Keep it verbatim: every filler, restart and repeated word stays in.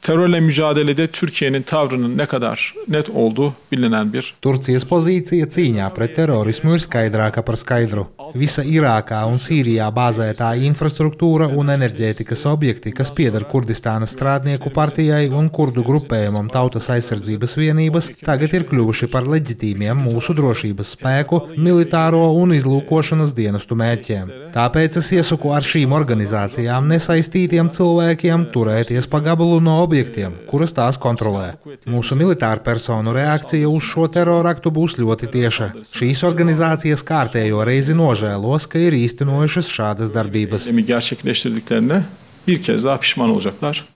Terörle mücadelede Türkiye'nin tavrının ne kadar net olduğu bilinen bir. Turcijas pozīcija cīņā pret terorismu ir skaidrāka par skaidru. Visa Irākā un Sīrijā bāzētā infrastruktūra un enerģētikas objekti, kas pieder Kurdistānas strādnieku partijai un kurdu grupējumam Tautas aizsardzības vienības, tagad ir kļuvuši par leģitīmiem mūsu drošības spēku, militāro un izlūkošanas dienestu mērķiem. Tāpēc es iesaku ar šīm organizācijām nesaistītiem cilvēkiem turēties pa gabalu no objektiem, kuras tās kontrolē. Mūsu militāra personu reakcija uz šo teroraktu būs ļoti tieša. Šīs organizācijas kārtējo reizi nožēlos, ka ir īstenojušas šādas darbības. Gerçekleştirdiklerine bir kez daha pişman olacaklar.